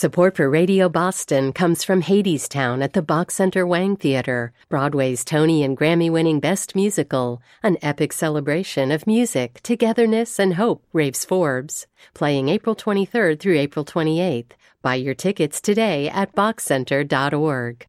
Support for Radio Boston comes from Hadestown at the Bach Center Wang Theater, Broadway's Tony and Grammy-winning Best Musical, an epic celebration of music, togetherness, and hope, raves Forbes. Playing April 23rd through April 28th. Buy your tickets today at bachcenter.org.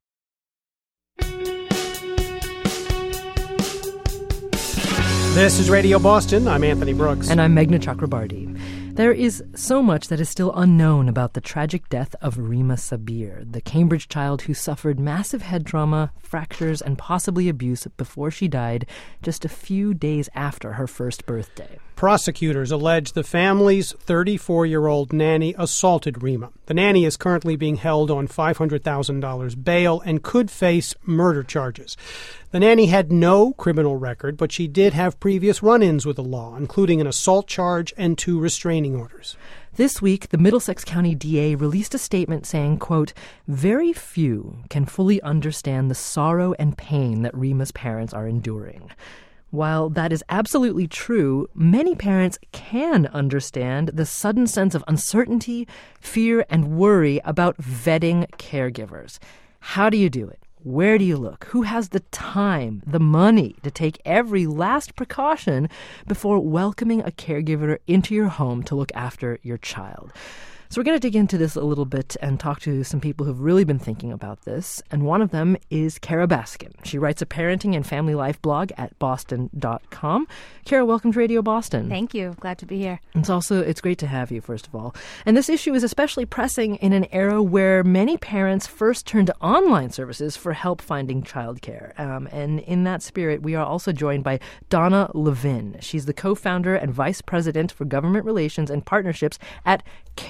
This is Radio Boston. I'm Anthony Brooks. And I'm Meghna Chakrabarti. There is so much that is still unknown about the tragic death of Reema Sabir, the Cambridge child who suffered massive head trauma, fractures, and possibly abuse before she died just a few days after her first birthday. Prosecutors allege the family's 34-year-old nanny assaulted Reema. The nanny is currently being held on $500,000 bail and could face murder charges. The nanny had no criminal record, but she did have previous run-ins with the law, including an assault charge and 2 restraining orders. This week, the Middlesex County DA released a statement saying, quote, "Very few can fully understand the sorrow and pain that Reema's parents are enduring." While that is absolutely true, many parents can understand the sudden sense of uncertainty, fear, and worry about vetting caregivers. How do you do it? Where do you look? Who has the time, the money to take every last precaution before welcoming a caregiver into your home to look after your child? So we're going to dig into this a little bit and talk to some people who've really been thinking about this. And one of them is Kara Baskin. She writes a parenting and family life blog at boston.com. Kara, welcome to Radio Boston. Thank you. Glad to be here. It's great to have you, first of all. And this issue is especially pressing in an era where many parents first turn to online services for help finding childcare. And in that spirit, we are also joined by Donna Levin. She's the co-founder and vice president for government relations and partnerships at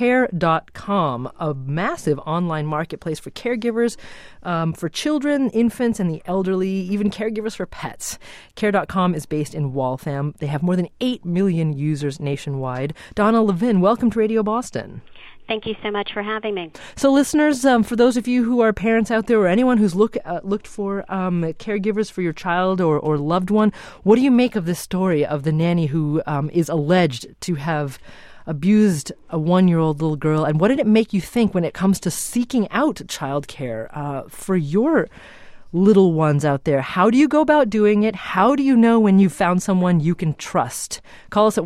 Care.com, a massive online marketplace for caregivers, for children, infants, and the elderly, even caregivers for pets. Care.com is based in Waltham. They have more than 8 million users nationwide. Donna Levin, welcome to Radio Boston. Thank you so much for having me. So listeners, for those of you who are parents out there or anyone who's looked for caregivers for your child or loved one, what do you make of this story of the nanny who is alleged to have abused a 1-year-old little girl, and what did it make you think when it comes to seeking out childcare for your little ones out there? How do you go about doing it? How do you know when you've found someone you can trust? Call us at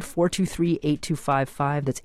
1-800-423-8255. That's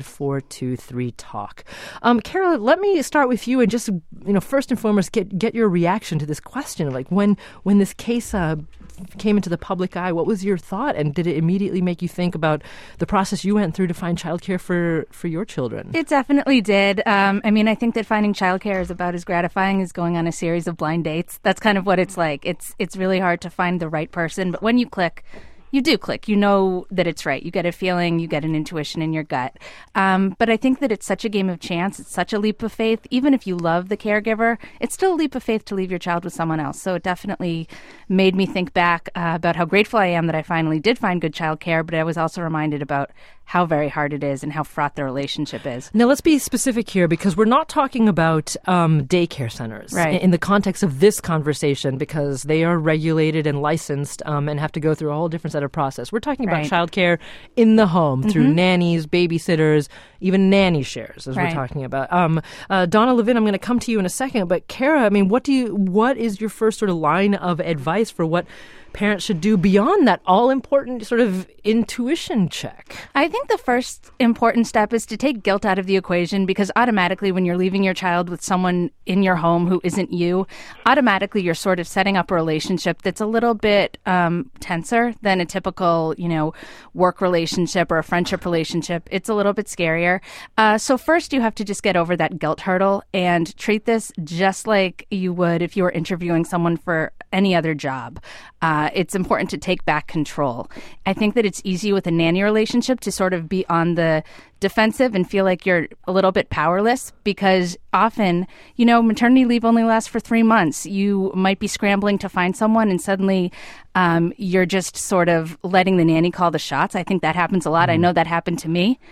800-423-TALK. Kara, let me start with you and just, first and foremost, get your reaction to this question of, like, when this case came into the public eye, what was your thought? And did it immediately make you think about the process you went through to find childcare for your children? It definitely did. I think that finding childcare is about as gratifying as going on a series of blind dates. That's kind of what it's like. It's really hard to find the right person, but when you click, you do click. You know that it's right. You get a feeling, you get an intuition in your gut. But I think that it's such a game of chance. It's such a leap of faith. Even if you love the caregiver, it's still a leap of faith to leave your child with someone else. So it definitely made me think back about how grateful I am that I finally did find good childcare, but I was also reminded about how very hard it is and how fraught the relationship is. Now, let's be specific here, because we're not talking about daycare centers in the context of this conversation, because they are regulated and licensed and have to go through a whole different set of process. We're talking about childcare in the home through nannies, babysitters, even nanny shares, as we're talking about. Donna Levin, I'm going to come to you in a second, but Kara, what is your first sort of line of advice for what parents should do beyond that all-important sort of intuition check? I think the first important step is to take guilt out of the equation, because automatically when you're leaving your child with someone in your home who isn't you, automatically you're sort of setting up a relationship that's a little bit tenser than a typical, work relationship or a friendship relationship. It's a little bit scarier. So first you have to just get over that guilt hurdle and treat this just like you would if you were interviewing someone for any other job. It's important to take back control. I think that it's easy with a nanny relationship to sort of be on the defensive and feel like you're a little bit powerless, because often, maternity leave only lasts for 3 months. You might be scrambling to find someone and suddenly you're just sort of letting the nanny call the shots. I think that happens a lot. I know that happened to me.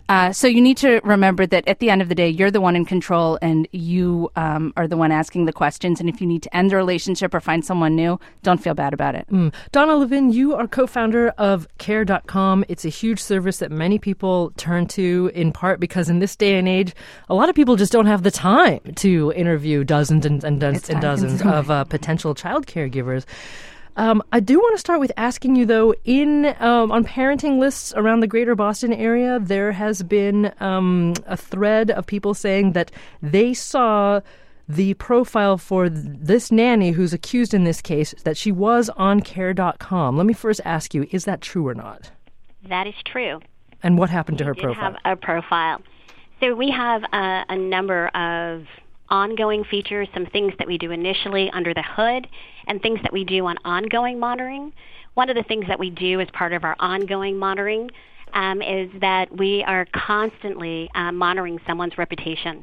So you need to remember that at the end of the day, you're the one in control and you are the one asking the questions. And if you need to end the relationship or find someone new, don't feel bad about it. Donna Levin, you are co-founder of Care.com. It's a huge service that many people turn to, in part because in this day and age, a lot of people just don't have the time to interview dozens and dozens of potential child caregivers. I do want to start with asking you, though, on parenting lists around the greater Boston area, there has been a thread of people saying that they saw the profile for this nanny who's accused in this case, that she was on Care.com. Let me first ask you, is that true or not? That is true. And what happened to her Did profile? have a profile. So we have a number of ongoing features, some things that we do initially under the hood, and things that we do on ongoing monitoring. One of the things that we do as part of our ongoing monitoring is that we are constantly monitoring someone's reputation.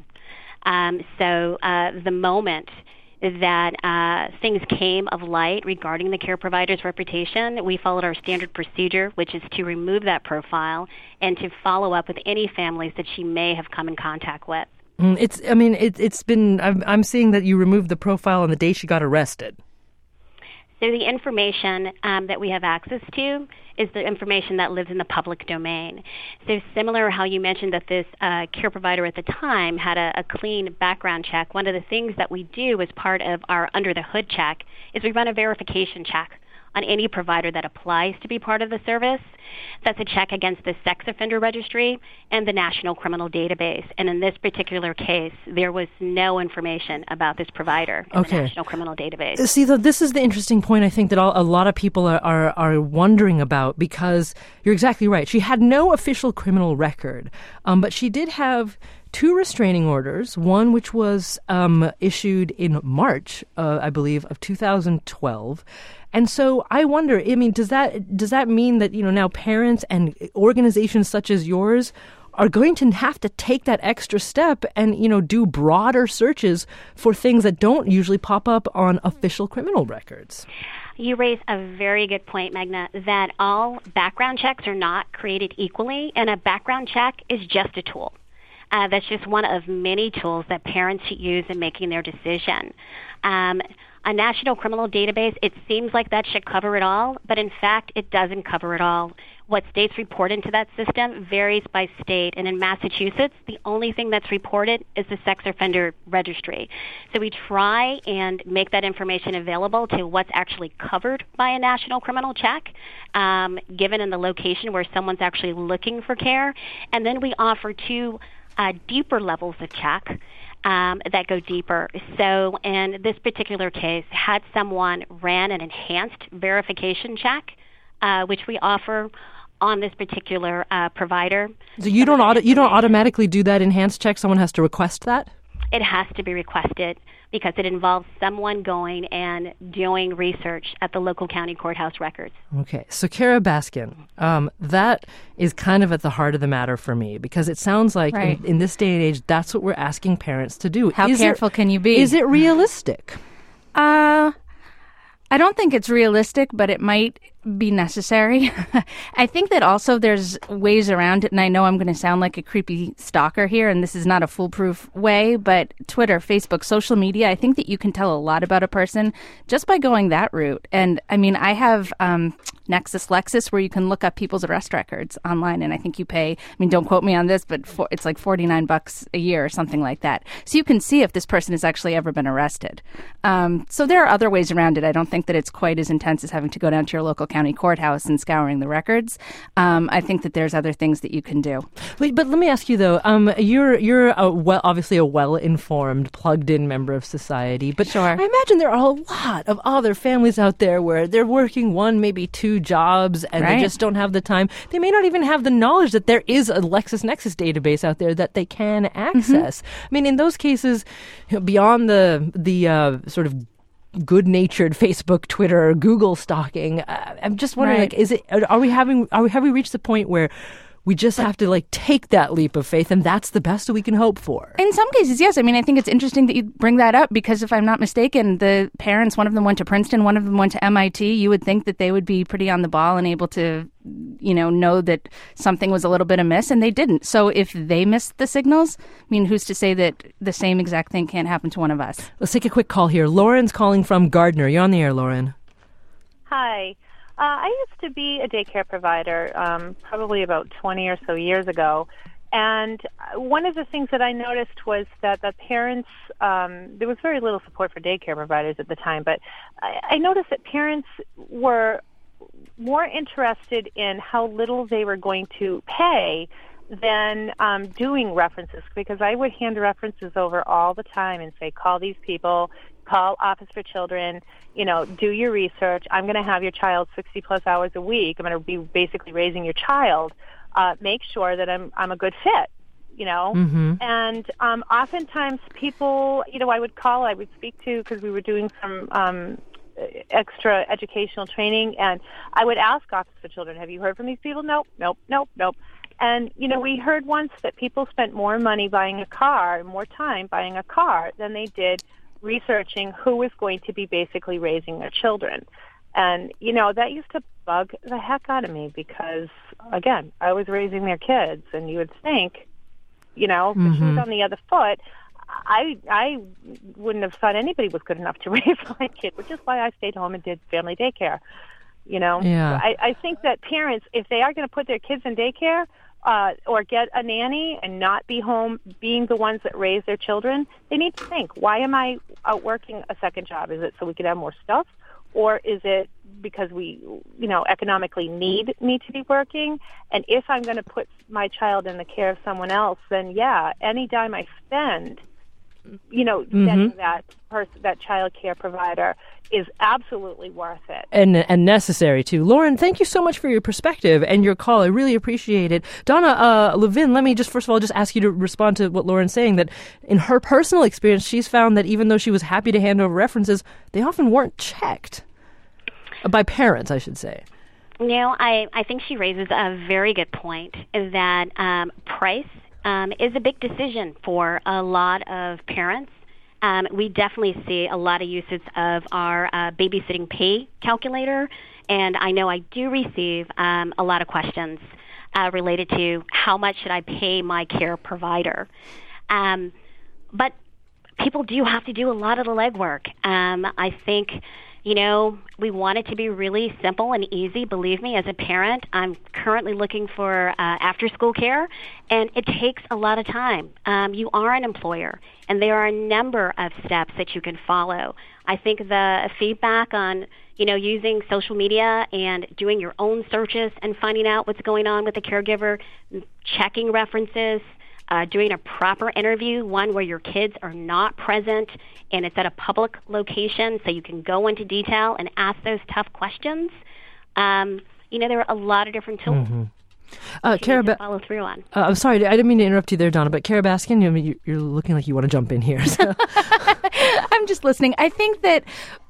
So the moment that things came of light regarding the care provider's reputation, we followed our standard procedure, which is to remove that profile and to follow up with any families that she may have come in contact with. It's been. I'm seeing that you removed the profile on the day she got arrested. So the information that we have access to is the information that lives in the public domain. So similar how you mentioned that this care provider at the time had a clean background check, one of the things that we do as part of our under the hood check is we run a verification check on any provider that applies to be part of the service. That's a check against the sex offender registry and the National Criminal Database. And in this particular case, there was no information about this provider in the National Criminal Database. See, this is the interesting point I think that a lot of people are wondering about, because you're exactly right. She had no official criminal record, but she did have 2 restraining orders, one which was issued in March, I believe, of 2012. And so I wonder, does that mean that, now parents and organizations such as yours are going to have to take that extra step and, do broader searches for things that don't usually pop up on official criminal records? You raise a very good point, Magna, that all background checks are not created equally, and a background check is just a tool. That's just one of many tools that parents use in making their decision. A National Criminal Database, it seems like that should cover it all, but in fact, it doesn't cover it all. What states report into that system varies by state, and in Massachusetts, the only thing that's reported is the sex offender registry. So we try and make that information available to what's actually covered by a national criminal check, given in the location where someone's actually looking for care, and then we offer 2 deeper levels of check that go deeper. So in this particular case, had someone ran an enhanced verification check, which we offer on this particular provider. So you don't automatically do that enhanced check? Someone has to request that? It has to be requested because it involves someone going and doing research at the local county courthouse records. Okay. So Kara Baskin, that is kind of at the heart of the matter for me, because it sounds like in this day and age, that's what we're asking parents to do. How careful can you be? Is it realistic? I don't think it's realistic, but it might be necessary. I think that also there's ways around it, and I know I'm going to sound like a creepy stalker here, and this is not a foolproof way, but Twitter, Facebook, social media, I think that you can tell a lot about a person just by going that route. And I have Nexus Lexis, where you can look up people's arrest records online, and I think you pay, don't quote me on this, but it's like $49 a year or something like that. So you can see if this person has actually ever been arrested. So there are other ways around it. I don't think that it's quite as intense as having to go down to your local county courthouse and scouring the records. I think that there's other things that you can do. Wait, but let me ask you though. You're obviously a well-informed, plugged-in member of society. But sure. I imagine there are a lot of other families out there where they're working 1, maybe 2 jobs, and they just don't have the time. They may not even have the knowledge that there is a LexisNexis database out there that they can access. Mm-hmm. In those cases, beyond the sort of good-natured Facebook, Twitter, Google stalking, I'm just wondering, have we reached the point where We just have to take that leap of faith, and that's the best we can hope for. In some cases, yes. I mean, I think it's interesting that you bring that up because if I'm not mistaken, the parents, one of them went to Princeton, one of them went to MIT. You would think that they would be pretty on the ball and able to, know that something was a little bit amiss, and they didn't. So if they missed the signals, I mean, who's to say that the same exact thing can't happen to one of us? Let's take a quick call here. Lauren's calling from Gardner. You're on the air, Lauren. Hi. I used to be a daycare provider probably about 20 or so years ago. And one of the things that I noticed was that the parents, there was very little support for daycare providers at the time, but I noticed that parents were more interested in how little they were going to pay than doing references, because I would hand references over all the time and say, call these people, call Office for Children, do your research. I'm going to have your child 60 plus hours a week. I'm going to be basically raising your child. Make sure that I'm a good fit, Mm-hmm. And oftentimes people, I would speak to, because we were doing some extra educational training, and I would ask Office for Children, have you heard from these people? Nope. And, we heard once that people spent more money buying a car, more time buying a car than they did researching who was going to be basically raising their children. And, that used to bug the heck out of me because, again, I was raising their kids, and you would think, Mm-hmm. if she was on the other foot, I wouldn't have thought anybody was good enough to raise my kid, which is why I stayed home and did family daycare. Yeah. So I think that parents, if they are going to put their kids in daycare or get a nanny and not be home being the ones that raise their children, they need to think, why am I out working a second job? Is it so we can have more stuff? Or is it because we, economically need me to be working? And if I'm going to put my child in the care of someone else, then yeah, any dime I spend, Mm-hmm. getting that child care provider is absolutely worth it. And necessary, too. Lauren, thank you so much for your perspective and your call. I really appreciate it. Donna Levin, let me just, first of all, just ask you to respond to what Lauren's saying, that in her personal experience, she's found that even though she was happy to hand over references, they often weren't checked. By parents, I should say. I think she raises a very good point, is that price is a big decision for a lot of parents. We definitely see a lot of uses of our babysitting pay calculator, and I know I do receive a lot of questions related to how much should I pay my care provider. But people do have to do a lot of the legwork. I think we want it to be really simple and easy. Believe me, as a parent, I'm currently looking for after-school care, and it takes a lot of time. You are an employer, and there are a number of steps that you can follow. I think the feedback on, using social media and doing your own searches and finding out what's going on with the caregiver, checking references, doing a proper interview, one where your kids are not present and it's at a public location so you can go into detail and ask those tough questions. There are a lot of different tools. Mm-hmm. Follow through on. I'm sorry, I didn't mean to interrupt you there, Donna, but Kara Baskin, you're looking like you want to jump in here. So. I'm just listening. I think that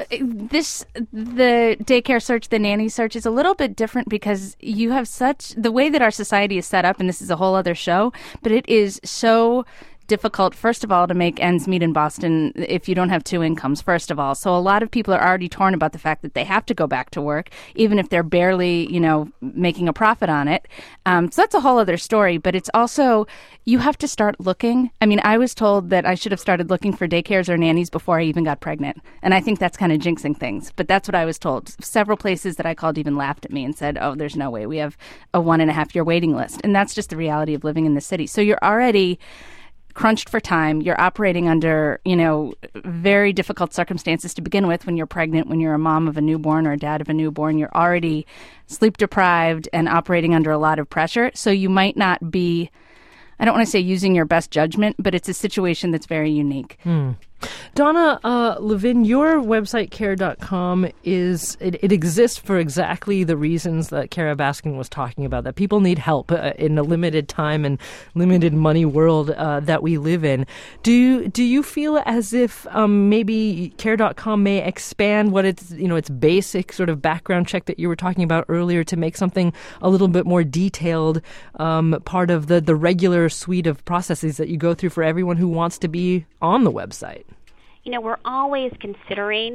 the daycare search, the nanny search is a little bit different because you have the way that our society is set up, and this is a whole other show, but it is so difficult, first of all, to make ends meet in Boston if you don't have two incomes, first of all. So a lot of people are already torn about the fact that they have to go back to work, even if they're barely, making a profit on it. So that's a whole other story. But it's also, you have to start looking. I mean, I was told that I should have started looking for daycares or nannies before I even got pregnant. And I think that's kind of jinxing things. But that's what I was told. Several places that I called even laughed at me and said, oh, there's no way. We have a 1.5 year waiting list. And that's just the reality of living in the city. So you're already crunched for time. You're operating under, very difficult circumstances to begin with when you're pregnant, when you're a mom of a newborn or a dad of a newborn. You're already sleep deprived and operating under a lot of pressure. So you might not be, I don't want to say using your best judgment, but it's a situation that's very unique. Donna Levin, your website, care.com, it exists for exactly the reasons that Kara Baskin was talking about, that people need help in a limited time and limited money world that we live in. Do you feel as if maybe care.com may expand what its basic sort of background check that you were talking about earlier to make something a little bit more detailed, part of the regular suite of processes that you go through for everyone who wants to be on the website? We're always considering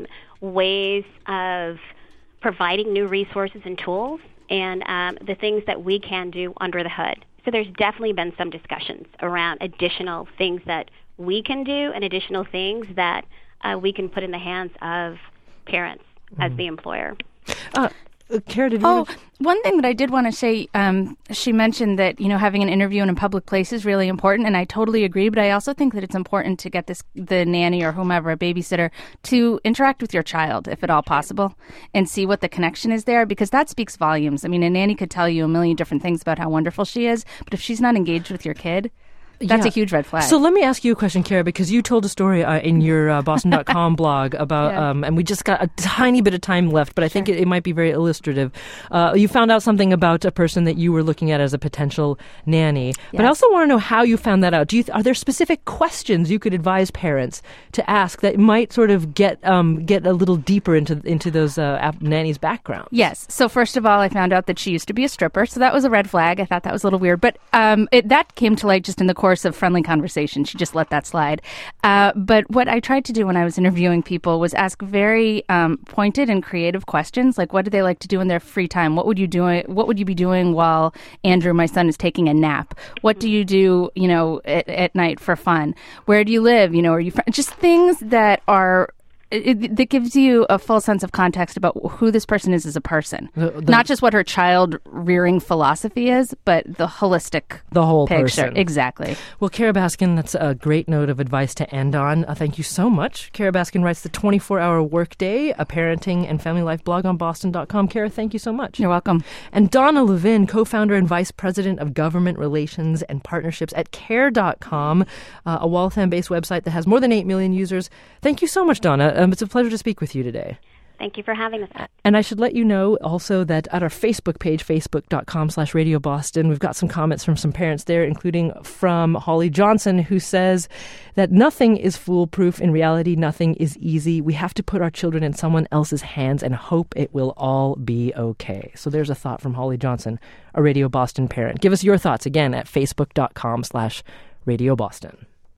ways of providing new resources and tools and the things that we can do under the hood. So there's definitely been some discussions around additional things that we can do and additional things that we can put in the hands of parents as the employer. Kara, did you one thing that I did want to say, she mentioned that, having an interview in a public place is really important, and I totally agree, but I also think that it's important to get the nanny or whomever, a babysitter, to interact with your child, if at all possible, and see what the connection is there, because that speaks volumes. I mean, a nanny could tell you a million different things about how wonderful she is, but if she's not engaged with your kid, that's a huge red flag. So let me ask you a question, Kara, because you told a story in your Boston.com blog about, and we just got a tiny bit of time left, but I think it might be very illustrative. You found out something about a person that you were looking at as a potential nanny. But I also want to know how you found that out. Are there specific questions you could advise parents to ask that might sort of get a little deeper into those nannies' backgrounds? Yes. So first of all, I found out that she used to be a stripper, so that was a red flag. I thought that was a little weird. But that came to light just in the course of friendly conversation. She just let that slide. But what I tried to do when I was interviewing people was ask very pointed and creative questions, like what do they like to do in their free time? What would you be doing while Andrew, my son, is taking a nap? What do you do, at night for fun? Where do you live? Are you just things that are that gives you a full sense of context about who this person is as a person. Not just what her child rearing philosophy is, but the whole picture. Person. Exactly. Well, Kara Baskin, that's a great note of advice to end on. Thank you so much. Kara Baskin writes the 24-Hour Workday, a parenting and family life blog on Boston.com. Kara, thank you so much. You're welcome. And Donna Levin, co-founder and vice president of government relations and partnerships at care.com, a Waltham-based website that has more than 8 million users. Thank you so much, Donna. It's a pleasure to speak with you today. Thank you for having us. And I should let you know also that at our Facebook page, facebook.com/Radio Boston, we've got some comments from some parents there, including from Holly Johnson, who says that nothing is foolproof. In reality, nothing is easy. We have to put our children in someone else's hands and hope it will all be okay. So there's a thought from Holly Johnson, a Radio Boston parent. Give us your thoughts again at facebook.com/Radio Boston.